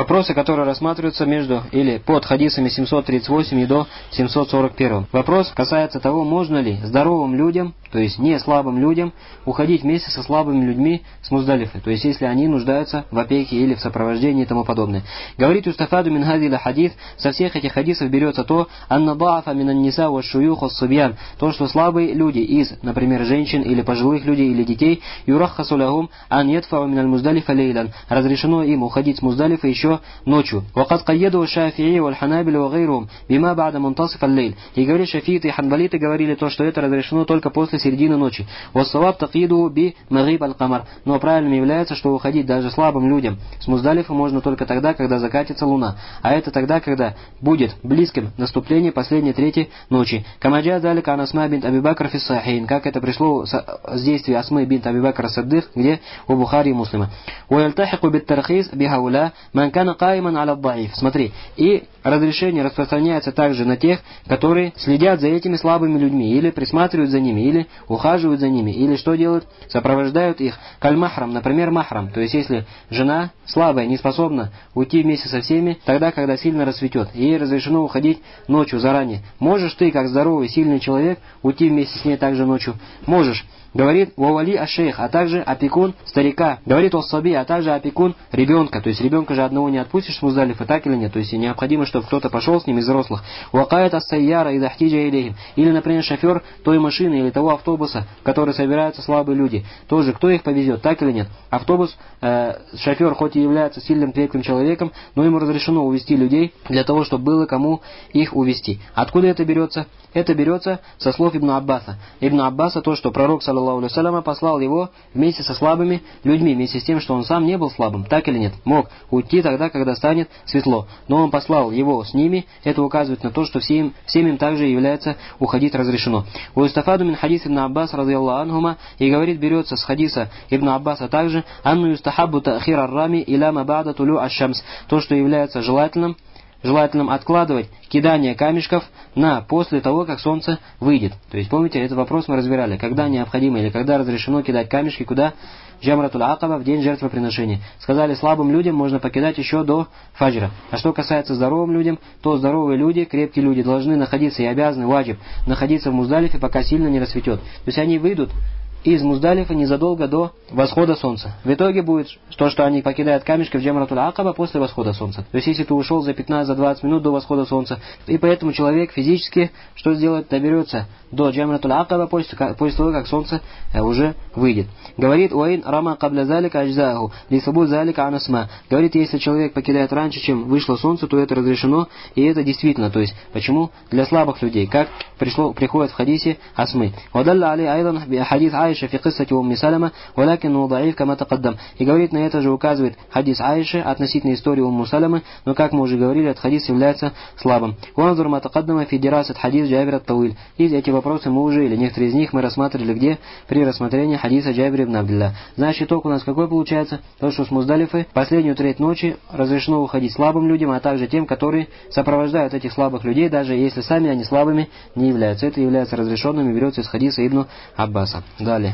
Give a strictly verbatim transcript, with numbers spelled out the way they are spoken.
Вопросы, которые рассматриваются между или под хадисами семьсот тридцать восемь и до семьсот сорок один. Вопрос касается того, можно ли здоровым людям, то есть не слабым людям, уходить вместе со слабыми людьми с Муздалифы, то есть если они нуждаются в опеке или в сопровождении и тому подобное. Говорит Устафаду мин хадиля хадис, со всех этих хадисов берется то, анна да'афа минан ниса ва шуюх ва субьян, то, что слабые люди из, например, женщин или пожилых людей или детей, юраххасу лахум ан ядфау миналь Муздалифа лейлян, разрешено им уходить с Муздалифы еще ночью. Вакад кайяду шафии валь ханабиль ва гайрум бима ба'да мунтасиф аль-лейль. И говорит, шафииты и ханбалиты говорили то, что это разрешено только после середины ночи. Вассаваб такиду би магриб аль-камар. Но правильным является, что уходить даже слабым людям с Муздалифы можно только тогда, когда закатится луна. А это тогда, когда будет близким наступление последней трети ночи. Камаджа далика анасма бинт Аби Бакр фи сахихин, как это пришло с действия Асмы бинт Аби Бакр Саддых, где у Бухари и Муслима. Уяльтахику бит тархис бихауля ман кана каиман аля даиф. Смотри, и разрешение распространяется также на тех, которые следят за этими слабыми людьми, или присматривают за ними, или ухаживают за ними, или что делают? Сопровождают их. Каль-махрам, например, махрам. То есть, если жена слабая, не способна уйти вместе со всеми, тогда, когда сильно рассветет, ей разрешено уходить ночью заранее. Можешь ты, как здоровый, сильный человек, уйти вместе с ней также ночью? Можешь. Говорит вавали аш-шейх, а также опекун старика. Говорит о-саби, а также опекун ребенка. То есть ребенка же одного не отпустишь с Муздалифы, так или нет? То есть необходимо, чтобы кто-то пошел с ним из взрослых. Уакаят ас-сайяра и дахтиджа илейхим. Или, например, шофер той машины или того автобуса, в который собираются слабые люди. Тоже кто их повезет, так или нет? Автобус, э, шофер хоть и является сильным крепким человеком, но ему разрешено увезти людей для того, чтобы было кому их увезти. Откуда это берется? Это берется со слов Ибн Аббаса. Ибн Аббаса то, что пророк, саллаллаху алейхи ва саллям, послал его вместе со слабыми людьми, вместе с тем, что он сам не был слабым, так или нет? Мог уйти тогда, когда станет светло. Но он послал его с ними, это указывает на то, что всем, всем им также является уходить разрешено. У Юстафаду мин хадис Ибн Аббас, разъяллаху анхума, и говорит, берется с хадиса Ибн Аббаса также, анну юстахаббу та'хир ар-рами иля ма ба'да тулю аш-шамс, то, что является желательным, желательным откладывать кидание камешков на после того, как солнце выйдет. То есть, помните, этот вопрос мы разбирали. Когда необходимо или когда разрешено кидать камешки, куда? Джамратуль Акаба, в день жертвоприношения. Сказали, слабым людям можно покидать еще до фаджра. А что касается здоровым людям, то здоровые люди, крепкие люди должны находиться и обязаны, ваджиб, находиться в Муздалифе, пока сильно не рассветет. То есть они выйдут из Муздалифа незадолго до восхода солнца. В итоге будет то, что они покидают камешки в Джамратуль Акаба после восхода солнца. То есть если ты ушел за пятнадцать-двадцать минут до восхода солнца, и поэтому человек физически что сделает? Доберется до Джамратуль Акаба после, после того, как солнце уже выйдет. Говорит, уаин рама кабля залика аджзаху, лисабу залика анасма. Говорит, если человек покидает раньше, чем вышло солнце, то это разрешено, и это действительно. То есть, почему? Для слабых людей, как пришло, приходит в хадисе Асмы. Вадалла али айдан хадис Аиша фи киссати умми Салама, валякин даиф кама тақаддам. И говорит, на это же указывает хадис Аиши относительно истории Умму Саламы, но, как мы уже говорили, этот хадис является слабым. Ванзур ма тақаддама фи дирасат хадис Джабир ат-Тауиль. И эти вопросы мы уже, или некоторые из них мы рассматривали где? При рассмотрении хадиса Джабир ибн Абдилля. Значит, итог у нас какой получается? То, что с Муздалифы последнюю треть ночи разрешено уходить слабым людям, а также тем, которые сопровождают этих слабых людей, даже если сами они слабыми не являются. Это является разрешенным и берется из хадиса Ибн Аббаса. Далее.